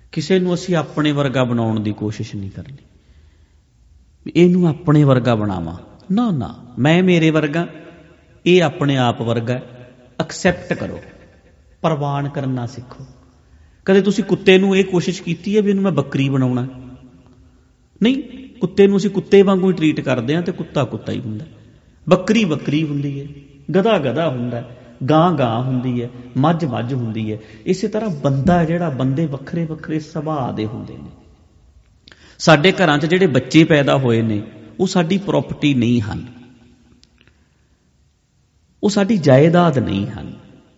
ਕਿਸੇ ਨੂੰ ਅਸੀਂ ਆਪਣੇ ਵਰਗਾ ਬਣਾਉਣ ਦੀ ਕੋਸ਼ਿਸ਼ ਨਹੀਂ ਕਰਨੀ, ਇਹਨੂੰ ਆਪਣੇ ਵਰਗਾ ਬਣਾਵਾਂ। ਨਾ ਨਾ, ਮੈਂ ਮੇਰੇ ਵਰਗਾ, ਇਹ ਆਪਣੇ ਆਪ ਵਰਗਾ। ਐਕਸੈਪਟ ਕਰੋ, ਪ੍ਰਵਾਨ ਕਰਨਾ ਸਿੱਖੋ। ਕਦੇ ਤੁਸੀਂ ਕੁੱਤੇ ਨੂੰ ਇਹ ਕੋਸ਼ਿਸ਼ ਕੀਤੀ ਹੈ ਵੀ ਇਹਨੂੰ ਮੈਂ ਬੱਕਰੀ ਬਣਾਉਣਾ? ਨਹੀਂ, ਕੁੱਤੇ ਨੂੰ ਅਸੀਂ ਕੁੱਤੇ ਵਾਂਗੂ ਹੀ ਟਰੀਟ ਕਰਦੇ ਹਾਂ, ਤੇ ਕੁੱਤਾ ਕੁੱਤਾ ਹੀ ਹੁੰਦਾ, ਬੱਕਰੀ ਬੱਕਰੀ ਹੁੰਦੀ ਹੈ, ਗਧਾ ਗਧਾ ਹੁੰਦਾ, ਗਾਂ ਗਾਂ ਹੁੰਦੀ ਹੈ, ਮੱਝ ਮੱਝ ਹੁੰਦੀ ਹੈ। ਇਸੇ ਤਰ੍ਹਾਂ ਬੰਦਾ ਜਿਹੜਾ, ਬੰਦੇ ਵੱਖਰੇ ਵੱਖਰੇ ਸੁਭਾਅ ਦੇ ਹੁੰਦੇ ਨੇ। ਸਾਡੇ ਘਰਾਂ 'ਚ ਜਿਹੜੇ ਬੱਚੇ ਪੈਦਾ ਹੋਏ ਨੇ ਉਹ ਸਾਡੀ ਪ੍ਰੋਪਰਟੀ ਨਹੀਂ ਹਨ, ਉਹ ਸਾਡੀ ਜਾਇਦਾਦ ਨਹੀਂ ਹਨ।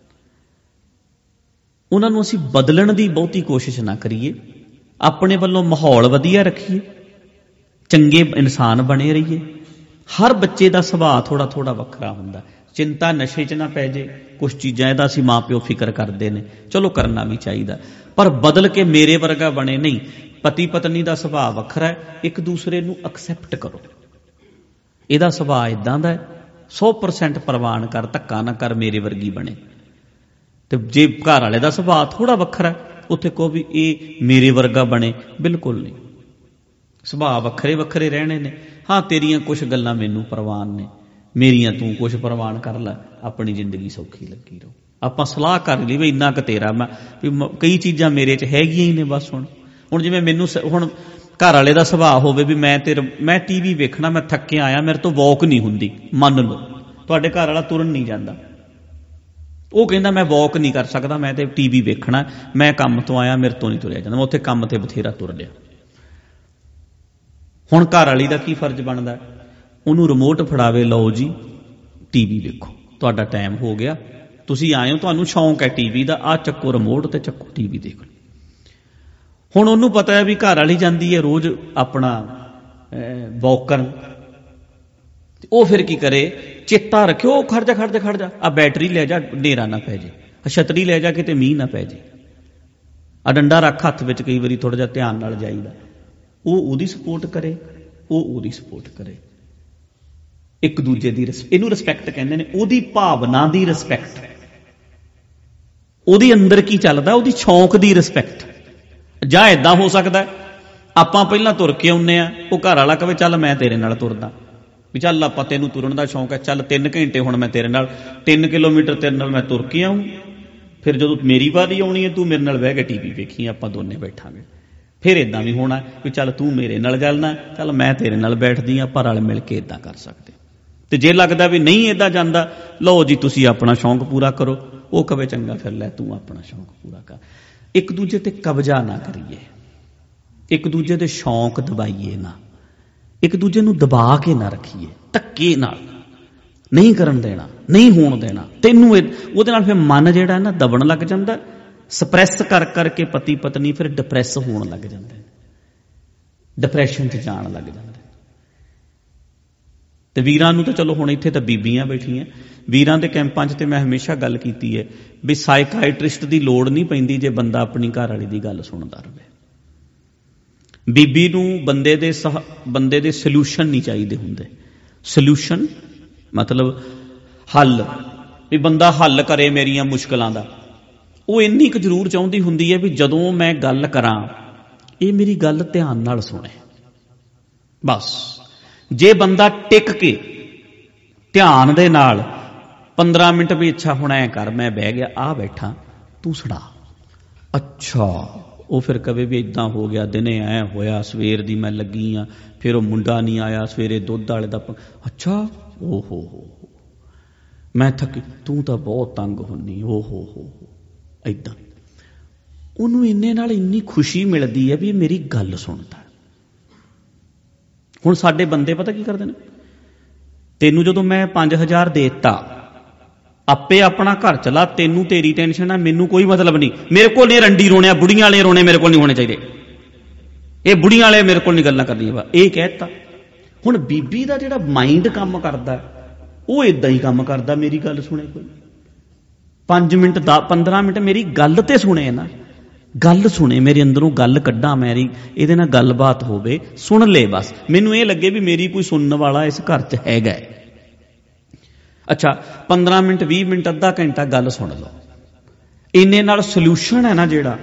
ਉਹਨਾਂ ਨੂੰ ਅਸੀਂ ਬਦਲਣ ਦੀ ਬਹੁਤੀ ਕੋਸ਼ਿਸ਼ ਨਾ ਕਰੀਏ, ਆਪਣੇ ਵੱਲੋਂ ਮਾਹੌਲ ਵਧੀਆ ਰੱਖੀਏ, ਚੰਗੇ ਇਨਸਾਨ ਬਣੇ ਰਹੀਏ। ਹਰ ਬੱਚੇ ਦਾ ਸੁਭਾਅ ਥੋੜਾ ਥੋੜਾ ਵੱਖਰਾ ਹੁੰਦਾ। ਚਿੰਤਾ ਨਸ਼ੇ 'ਚ ਨਾ ਪੈ ਜੇ। ਕੁਛ ਚੀਜ਼ਾਂ ਇਹਦਾ ਅਸੀਂ ਮਾਂ ਪਿਓ ਫਿਕਰ ਕਰਦੇ ਨੇ, ਚਲੋ ਕਰਨਾ ਵੀ ਚਾਹੀਦਾ, ਪਰ ਬਦਲ ਕੇ ਮੇਰੇ ਵਰਗਾ ਬਣੇ ਨਹੀਂ। ਪਤੀ ਪਤਨੀ ਦਾ ਸੁਭਾਅ ਵੱਖਰਾ ਹੈ, ਇੱਕ ਦੂਸਰੇ ਨੂੰ ਐਕਸੈਪਟ ਕਰੋ। ਇਹਦਾ ਸੁਭਾਅ ਇਦਾਂ ਦਾ 100% ਪ੍ਰਵਾਨ ਕਰ, ਧੱਕਾ ਨਾ ਕਰ, ਮੇਰੇ ਵਰਗੀ ਬਣੇ। ਤੇ ਜੇ ਘਰ ਵਾਲੇ ਦਾ ਸੁਭਾਅ ਥੋੜਾ ਵੱਖਰਾ, ਉੱਥੇ ਕਹੋ ਵੀ ਇਹ ਮੇਰੇ ਵਰਗਾ ਬਣੇ, ਬਿਲਕੁਲ ਨਹੀਂ। ਸੁਭਾਅ ਵੱਖਰੇ ਵੱਖਰੇ ਰਹਿਣੇ ਨੇ। ਹਾਂ, ਤੇਰੀਆਂ ਕੁਛ ਗੱਲਾਂ ਮੈਨੂੰ ਪ੍ਰਵਾਨ ਨੇ, ਮੇਰੀਆਂ ਤੂੰ ਕੁਛ ਪ੍ਰਵਾਨ ਕਰ ਲੈ, ਆਪਣੀ ਜ਼ਿੰਦਗੀ ਸੌਖੀ ਲੱਗੀ ਰਹੋ। ਆਪਾਂ ਸਲਾਹ ਕਰ ਲਈ ਵੀ ਇੰਨਾ ਕੁ ਤੇਰਾ, ਮੈਂ ਵੀ ਕਈ ਚੀਜ਼ਾਂ ਮੇਰੇ 'ਚ ਹੈਗੀਆਂ ਹੀ ਨੇ। ਬਸ ਹੁਣ ਜਿਵੇਂ ਮੈਨੂੰ ਹੁਣ ਘਰ ਵਾਲੇ ਦਾ ਸੁਭਾਅ ਹੋਵੇ ਵੀ ਮੈਂ ਟੀਵੀ ਵੇਖਣਾ, ਮੈਂ ਥੱਕਿਆ ਆਇਆ, ਮੇਰੇ ਤੋਂ ਵੌਕ ਨਹੀਂ ਹੁੰਦੀ, ਮੰਨ ਲਓ ਤੁਹਾਡੇ ਘਰ ਵਾਲਾ ਤੁਰਨ ਨਹੀਂ ਜਾਂਦਾ, ਉਹ ਕਹਿੰਦਾ ਮੈਂ ਵੌਕ ਨਹੀਂ ਕਰ ਸਕਦਾ, ਮੈਂ ਤੇ ਟੀਵੀ ਵੇਖਣਾ, ਮੈਂ ਕੰਮ ਤੋਂ ਆਇਆ, ਮੇਰੇ ਤੋਂ ਨਹੀਂ ਤੁਰਿਆ ਜਾਂਦਾ, ਮੈਂ ਉੱਥੇ ਕੰਮ ਤੇ ਬਥੇਰਾ ਤੁਰ ਲਿਆ। ਹੁਣ ਘਰ ਵਾਲੀ ਦਾ ਕੀ ਫਰਜ਼ ਬਣਦਾ? ਉਹਨੂੰ ਰਿਮੋਟ ਫੜਾਵੇ, ਲਓ ਜੀ ਟੀਵੀ ਵੇਖੋ, ਤੁਹਾਡਾ ਟਾਈਮ ਹੋ ਗਿਆ, ਤੁਸੀਂ ਆਏ ਹੋ, ਤੁਹਾਨੂੰ ਸ਼ੌਂਕ ਹੈ ਟੀਵੀ ਦਾ, ਆਹ ਚੱਕੋ ਰਿਮੋਟ ਤੇ ਚੱਕੋ ਟੀਵੀ ਦੇਖ ਲਓ। ਹੁਣ ਉਹਨੂੰ ਪਤਾ ਹੈ ਵੀ ਘਰ ਵਾਲੀ ਜਾਂਦੀ ਹੈ ਰੋਜ਼ ਆਪਣਾ ਵੌਕ ਕਰਨ, ਉਹ ਫਿਰ ਕੀ ਕਰੇ? ਚੇਤਾ ਰੱਖਿਓ, ਖੜ ਜਾ ਖੜ ਜਾ ਖੜ ਜਾ, ਆ ਬੈਟਰੀ ਲੈ ਜਾ, ਹਨੇਰਾ ਨਾ ਪੈ ਜੇ, ਛਤਰੀ ਲੈ ਜਾ, ਕਿਤੇ ਮੀਂਹ ਨਾ ਪੈ ਜੇ, ਆ ਡੰਡਾ ਰੱਖ ਹੱਥ ਵਿੱਚ, ਕਈ ਵਾਰੀ ਥੋੜਾ ਜਿਹਾ ਧਿਆਨ ਨਾਲ ਜਾਈਦਾ। ਉਹ ਉਹਦੀ ਸਪੋਰਟ ਕਰੇ, ਉਹ ਉਹਦੀ ਸਪੋਰਟ ਕਰੇ, ਇੱਕ ਦੂਜੇ ਦੀ ਇਹਨੂੰ ਰਿਸਪੈਕਟ ਕਹਿੰਦੇ ਨੇ। ਉਹਦੀ ਭਾਵਨਾ ਦੀ ਰਿਸਪੈਕਟ, ਉਹਦੇ ਅੰਦਰ ਕੀ ਚੱਲਦਾ, ਉਹਦੀ ਸ਼ੌਂਕ ਦੀ ਰਿਸਪੈਕਟ। ਜਾਂ ਏਦਾਂ ਹੋ ਸਕਦਾ ਆਪਾਂ ਪਹਿਲਾਂ ਤੁਰ ਕੇ ਆਉਂਦੇ ਆ, ਉਹ ਘਰ ਵਾਲਾ ਕਵੇ ਚੱਲ ਮੈਂ ਤੇਰੇ ਨਾਲ ਤੁਰਦਾ, ਵੀ ਚੱਲ ਆਪਾਂ, ਤੈਨੂੰ ਤੁਰਨ ਦਾ ਸ਼ੌਂਕ ਹੈ, ਚੱਲ 3 ਘੰਟੇ ਹੁਣ ਮੈਂ ਤੇਰੇ ਨਾਲ, 3 ਕਿਲੋਮੀਟਰ ਤੇਰੇ ਨਾਲ ਮੈਂ ਤੁਰ ਕੇ ਆਊਂ, ਫਿਰ ਜਦੋਂ ਮੇਰੀ ਵਾਰੀ ਆਉਣੀ ਹੈ ਤੂੰ ਮੇਰੇ ਨਾਲ ਬਹਿ ਕੇ ਟੀਵੀ ਵੇਖੀ, ਆਪਾਂ ਦੋਨੇ ਬੈਠਾਂਗੇ। ਫਿਰ ਏਦਾਂ ਵੀ ਹੋਣਾ ਵੀ ਚੱਲ ਤੂੰ ਮੇਰੇ ਨਾਲ ਚੱਲਣਾ, ਚੱਲ ਮੈਂ ਤੇਰੇ ਨਾਲ ਬੈਠਦੀ ਹਾਂ, ਆਪਾਂ ਰਲ ਮਿਲ ਕੇ ਏਦਾਂ ਕਰ ਸਕਦੇ। ਤੇ ਜੇ ਲੱਗਦਾ ਵੀ ਨਹੀਂ ਏਦਾਂ ਜਾਂਦਾ, ਲਓ ਜੀ ਤੁਸੀਂ ਆਪਣਾ ਸ਼ੌਂਕ ਪੂਰਾ ਕਰੋ, ਉਹ ਕਵੇ ਚੰਗਾ ਫਿਰ ਲੈ ਤੂੰ ਆਪਣਾ ਸ਼ੌਂਕ ਪੂਰਾ ਕਰ। ਇੱਕ ਦੂਜੇ ਤੇ ਕਬਜ਼ਾ ਨਾ ਕਰੀਏ, ਇੱਕ ਦੂਜੇ ਦੇ ਸ਼ੌਂਕ ਦਬਾਈਏ ਨਾ, ਇੱਕ ਦੂਜੇ ਨੂੰ ਦਬਾ ਕੇ ਨਾ ਰੱਖੀਏ, ਧੱਕੇ ਨਾਲ ਨਹੀਂ ਕਰਨ ਦੇਣਾ, ਨਹੀਂ ਹੋਣ ਦੇਣਾ। ਤੈਨੂੰ ਉਹਦੇ ਨਾਲ ਫਿਰ ਮਨ ਜਿਹੜਾ ਨਾ ਦਬਣ ਲੱਗ ਜਾਂਦਾ, ਸਪਰੈਸ ਕਰ ਕਰਕੇ ਪਤੀ ਪਤਨੀ ਫਿਰ ਡਿਪਰੈਸ ਹੋਣ ਲੱਗ ਜਾਂਦੇ, ਡਿਪਰੈਸ਼ਨ 'ਚ ਜਾਣ ਲੱਗ ਜਾਂਦੇ। ਤੇ ਵੀਰਾਂ ਨੂੰ ਤਾਂ ਚਲੋ ਹੁਣ ਇੱਥੇ ਤਾਂ ਬੀਬੀਆਂ ਬੈਠੀਆਂ, ਵੀਰਾਂ ਦੇ ਕੈਂਪਾਂ 'ਚ ਤੇ ਮੈਂ ਹਮੇਸ਼ਾ ਗੱਲ ਕੀਤੀ ਹੈ ਵੀ ਸਾਈਕਾਇਟਰਿਸਟ ਦੀ ਲੋੜ ਨਹੀਂ ਪੈਂਦੀ ਜੇ ਬੰਦਾ ਆਪਣੀ ਘਰ ਵਾਲੀ ਦੀ ਗੱਲ ਸੁਣਦਾ ਰਹੇ। ਬੀਬੀ ਨੂੰ ਬੰਦੇ ਦੇ ਸੋਲਿਊਸ਼ਨ ਨਹੀਂ ਚਾਹੀਦੇ ਹੁੰਦੇ। ਸੋਲਿਊਸ਼ਨ ਮਤਲਬ ਹੱਲ, ਵੀ ਬੰਦਾ ਹੱਲ ਕਰੇ ਮੇਰੀਆਂ ਮੁਸ਼ਕਲਾਂ ਦਾ। ਉਹ ਇੰਨੀ ਕੁ ਜ਼ਰੂਰ ਚਾਹੁੰਦੀ ਹੁੰਦੀ ਹੈ ਵੀ ਜਦੋਂ ਮੈਂ ਗੱਲ ਕਰਾਂ ਇਹ ਮੇਰੀ ਗੱਲ ਧਿਆਨ ਨਾਲ ਸੁਣੇ, ਬਸ। ਜੇ ਬੰਦਾ ਟਿਕ ਕੇ ਧਿਆਨ ਦੇ ਨਾਲ 15 ਮਿੰਟ ਵੀ, ਅੱਛਾ ਹੁਣ ਐ ਕਰ, ਮੈਂ ਬਹਿ ਗਿਆ, ਆ ਬੈਠਾ, ਤੂੰ ਸੁਣਾ, ਅੱਛਾ, ਉਹ ਫਿਰ ਕਵੇ ਵੀ ਇਦਾਂ ਹੋ ਗਿਆ, ਦਿਨੇ ਐ ਹੋਇਆ, ਸਵੇਰ ਦੀ ਮੈਂ ਲੱਗੀ ਆ, ਫਿਰ ਉਹ ਮੁੰਡਾ ਨਹੀਂ ਆਇਆ, ਸਵੇਰੇ ਦੁੱਧ ਵਾਲੇ ਦਾ, ਅੱਛਾ, ਓ ਹੋ ਮੈਂ ਥੱਕੀ, ਤੂੰ ਤਾਂ ਬਹੁਤ ਤੰਗ ਹੁੰਨੀ, ਓ ਹੋ ਏਦਾਂ। ਉਹਨੂੰ ਇੰਨੇ ਨਾਲ ਇੰਨੀ ਖੁਸ਼ੀ ਮਿਲਦੀ ਹੈ ਵੀ ਮੇਰੀ ਗੱਲ ਸੁਣਦਾ। ਹੁਣ ਸਾਡੇ ਬੰਦੇ ਪਤਾ ਕੀ ਕਰਦੇ ਨੇ, ਤੈਨੂੰ ਜਦੋਂ ਮੈਂ 5000 ਦੇ ਦਿੱਤਾ, ਆਪੇ ਆਪਣਾ ਘਰ ਚਲਾ, ਤੈਨੂੰ ਤੇਰੀ ਟੈਨਸ਼ਨ ਹੈ, ਮੈਨੂੰ ਕੋਈ ਮਤਲਬ ਨਹੀਂ, ਮੇਰੇ ਕੋਲ ਨਹੀਂ ਰੰਡੀ ਰੋਣੇ, ਬੁੜੀਆਂ ਵਾਲੇ ਰੋਣੇ ਮੇਰੇ ਕੋਲ ਨਹੀਂ ਹੋਣੇ ਚਾਹੀਦੇ, ਇਹ ਬੁੜੀਆਂ ਵਾਲੇ ਮੇਰੇ ਕੋਲ ਨਹੀਂ ਗੱਲਾਂ ਕਰਨੀਆਂ, ਇਹ ਕਹਿਤਾ। ਹੁਣ ਬੀਬੀ ਦਾ ਜਿਹੜਾ ਮਾਈਂਡ ਕੰਮ ਕਰਦਾ ਉਹ ਏਦਾਂ ਹੀ ਕੰਮ ਕਰਦਾ, ਮੇਰੀ ਗੱਲ ਸੁਣੇ ਕੋਈ 5 ਮਿੰਟ 15 ਮਿੰਟ ਮੇਰੀ ਗੱਲ ਤੇ ਸੁਣੇ ਨਾ, ਗੱਲ ਸੁਣੇ, ਮੇਰੇ ਅੰਦਰੋਂ ਗੱਲ ਕੱਢਾਂ, ਮੇਰੀ ਇਹਦੇ ਨਾਲ ਗੱਲਬਾਤ ਹੋਵੇ, ਸੁਣ ਲੈ, ਬਸ ਮੈਨੂੰ ਇਹ ਲੱਗੇ ਵੀ ਮੇਰੀ ਕੋਈ ਸੁਣਨ ਵਾਲਾ ਇਸ ਘਰ 'ਚ ਹੈਗਾ। ਅੱਛਾ 15 ਮਿੰਟ 20 ਮਿੰਟ ਅੱਧਾ ਘੰਟਾ ਗੱਲ ਸੁਣ ਲਓ, ਇੰਨੇ ਨਾਲ ਸੋਲਿਊਸ਼ਨ ਹੈ ਨਾ ਜਿਹੜਾ,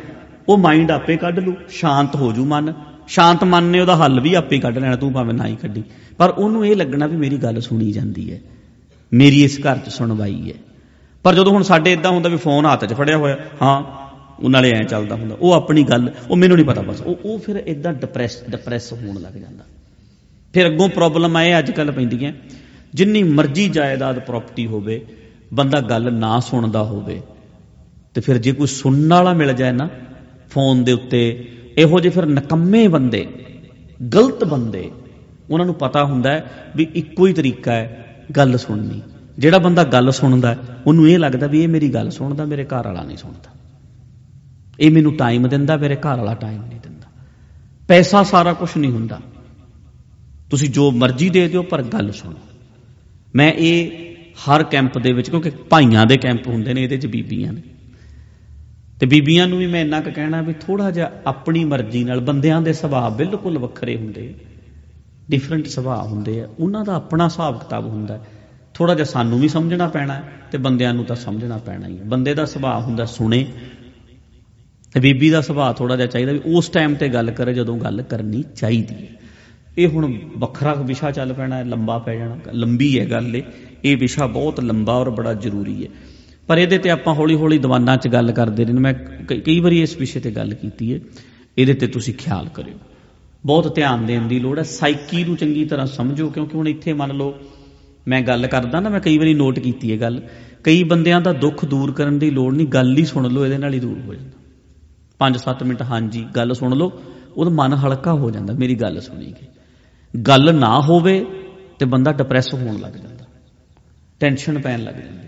ਉਹ ਮਾਈਂਡ ਆਪੇ ਕੱਢ ਲੂ, ਸ਼ਾਂਤ ਹੋ ਜੂ ਮਨ। ਸ਼ਾਂਤ ਮਨ ਨੇ ਉਹਦਾ ਹੱਲ ਵੀ ਆਪੇ ਕੱਢ ਲੈਣਾ, ਤੂੰ ਭਾਵੇਂ ਨਾ ਹੀ ਕੱਢੀ, ਪਰ ਉਹਨੂੰ ਇਹ ਲੱਗਣਾ ਵੀ ਮੇਰੀ ਗੱਲ ਸੁਣੀ ਜਾਂਦੀ ਹੈ, ਮੇਰੀ ਇਸ ਘਰ 'ਚ ਸੁਣਵਾਈ ਹੈ। ਪਰ ਜਦੋਂ ਹੁਣ ਸਾਡੇ ਇੱਦਾਂ ਹੁੰਦਾ ਵੀ ਫੋਨ ਹੱਥ 'ਚ ਫੜਿਆ ਹੋਇਆ, ਹਾਂ ਉਹ ਨਾਲੇ ਐਂ ਚੱਲਦਾ ਹੁੰਦਾ, ਉਹ ਆਪਣੀ ਗੱਲ, ਉਹ ਮੈਨੂੰ ਨਹੀਂ ਪਤਾ, ਬਸ ਉਹ ਫਿਰ ਇੱਦਾਂ ਡਿਪਰੈਸ ਹੋਣ ਲੱਗ ਜਾਂਦਾ। ਫਿਰ ਅੱਗੋਂ ਪ੍ਰੋਬਲਮ ਇਹ ਅੱਜ ਕੱਲ੍ਹ ਪੈਂਦੀਆਂ, ਜਿੰਨੀ ਮਰਜ਼ੀ ਜਾਇਦਾਦ ਪ੍ਰੋਪਰਟੀ ਹੋਵੇ, ਬੰਦਾ ਗੱਲ ਨਾ ਸੁਣਦਾ ਹੋਵੇ, ਤੇ ਫਿਰ ਜੇ ਕੋਈ ਸੁਣਨ ਵਾਲਾ ਮਿਲ ਜਾਏ ਨਾ ਫੋਨ ਦੇ ਉੱਤੇ, ਇਹੋ ਜਿਹੇ ਫਿਰ ਨਿਕੰਮੇ ਬੰਦੇ, ਗਲਤ ਬੰਦੇ, ਉਹਨਾਂ ਨੂੰ ਪਤਾ ਹੁੰਦਾ ਹੈ ਵੀ ਇੱਕੋ ਹੀ ਤਰੀਕਾ ਹੈ ਗੱਲ ਸੁਣਨੀ। ਜਿਹੜਾ ਬੰਦਾ ਗੱਲ ਸੁਣਦਾ ਉਹਨੂੰ ਇਹ ਲੱਗਦਾ ਵੀ ਇਹ ਮੇਰੀ ਗੱਲ ਸੁਣਦਾ, ਮੇਰੇ ਘਰ ਵਾਲਾ ਨਹੀਂ ਸੁਣਦਾ, ਇਹ ਮੈਨੂੰ ਟਾਈਮ ਦਿੰਦਾ, ਮੇਰੇ ਘਰ ਵਾਲਾ ਟਾਈਮ ਨਹੀਂ ਦਿੰਦਾ। ਪੈਸਾ ਸਾਰਾ ਕੁਛ ਨਹੀਂ ਹੁੰਦਾ, ਤੁਸੀਂ ਜੋ ਮਰਜ਼ੀ ਦੇ ਦਿਓ, ਪਰ ਗੱਲ ਸੁਣੋ। ਮੈਂ ਇਹ ਹਰ ਕੈਂਪ ਦੇ ਵਿੱਚ, ਕਿਉਂਕਿ ਭਾਈਆਂ ਦੇ ਕੈਂਪ ਹੁੰਦੇ ਨੇ, ਇਹਦੇ 'ਚ ਬੀਬੀਆਂ ਨੇ, ਤੇ ਬੀਬੀਆਂ ਨੂੰ ਵੀ ਮੈਂ ਇੰਨਾ ਕੁ ਕਹਿਣਾ ਵੀ ਥੋੜ੍ਹਾ ਜਿਹਾ ਆਪਣੀ ਮਰਜ਼ੀ ਨਾਲ, ਬੰਦਿਆਂ ਦੇ ਸੁਭਾਅ ਬਿਲਕੁਲ ਵੱਖਰੇ ਹੁੰਦੇ, ਡਿਫਰੈਂਟ ਸੁਭਾਅ ਹੁੰਦੇ ਆ, ਉਹਨਾਂ ਦਾ ਆਪਣਾ ਹਿਸਾਬ ਕਿਤਾਬ ਹੁੰਦਾ। ਥੋੜ੍ਹਾ ਜਿਹਾ ਸਾਨੂੰ ਵੀ ਸਮਝਣਾ ਪੈਣਾ, ਤੇ ਬੰਦਿਆਂ ਨੂੰ ਤਾਂ ਸਮਝਣਾ ਪੈਣਾ ਹੀ ਹੈ। ਬੰਦੇ ਦਾ ਸੁਭਾਅ ਹੁੰਦਾ ਸੁਣੇ, ਤੇ ਬੀਬੀ ਦਾ ਸੁਭਾਅ ਥੋੜ੍ਹਾ ਜਿਹਾ ਚਾਹੀਦਾ ਵੀ ਉਸ ਟਾਈਮ ਤੇ ਗੱਲ ਕਰੇ ਜਦੋਂ ਗੱਲ ਕਰਨੀ ਚਾਹੀਦੀ ਹੈ। ਇਹ ਹੁਣ ਵੱਖਰਾ ਵਿਸ਼ਾ ਚੱਲ ਪੈਣਾ, ਲੰਬਾ ਪੈ ਜਾਣਾ, ਲੰਬੀ ਹੈ ਗੱਲ ਇਹ ਵਿਸ਼ਾ ਬਹੁਤ ਲੰਬਾ ਔਰ ਬੜਾ ਜ਼ਰੂਰੀ ਹੈ। ਪਰ ਇਹਦੇ ਤੇ ਆਪਾਂ ਹੌਲੀ ਹੌਲੀ ਦੀਵਾਨਾਂ 'ਚ ਗੱਲ ਕਰਦੇ ਰਹੇ, ਮੈਂ ਕਈ ਵਾਰੀ ਇਸ ਵਿਸ਼ੇ ਤੇ ਗੱਲ ਕੀਤੀ ਹੈ, ਇਹਦੇ ਤੇ ਤੁਸੀਂ ਖਿਆਲ ਕਰਿਓ, ਬਹੁਤ ਧਿਆਨ ਦੇਣ ਦੀ ਲੋੜ ਹੈ। ਸਾਈਕੀ ਨੂੰ ਚੰਗੀ ਤਰ੍ਹਾਂ ਸਮਝੋ, ਕਿਉਂਕਿ ਹੁਣ ਇੱਥੇ ਮੰਨ ਲਓ ਮੈਂ ਗੱਲ ਕਰਦਾ ਨਾ, ਮੈਂ ਕਈ ਵਾਰੀ ਨੋਟ ਕੀਤੀ ਹੈ ਗੱਲ, ਕਈ ਬੰਦਿਆਂ ਦਾ ਦੁੱਖ ਦੂਰ ਕਰਨ ਦੀ ਲੋੜ ਨਹੀਂ, ਗੱਲ ਹੀ ਸੁਣ ਲਓ, ਇਹਦੇ ਨਾਲ ਹੀ ਦੂਰ ਹੋ ਜਾਂਦਾ। 5-7 ਮਿੰਟ ਹਾਂਜੀ ਗੱਲ ਸੁਣ ਲਓ, ਉਹਦਾ ਮਨ ਹਲਕਾ ਹੋ ਜਾਂਦਾ, ਮੇਰੀ ਗੱਲ ਸੁਣੀ ਗਈ। ਗੱਲ ਨਾ ਹੋਵੇ ਤੇ ਬੰਦਾ ਡਿਪਰੈਸ ਹੋਣ ਲੱਗ ਜਾਂਦਾ, ਟੈਨਸ਼ਨ ਪੈਣ ਲੱਗ ਜਾਂਦੀ।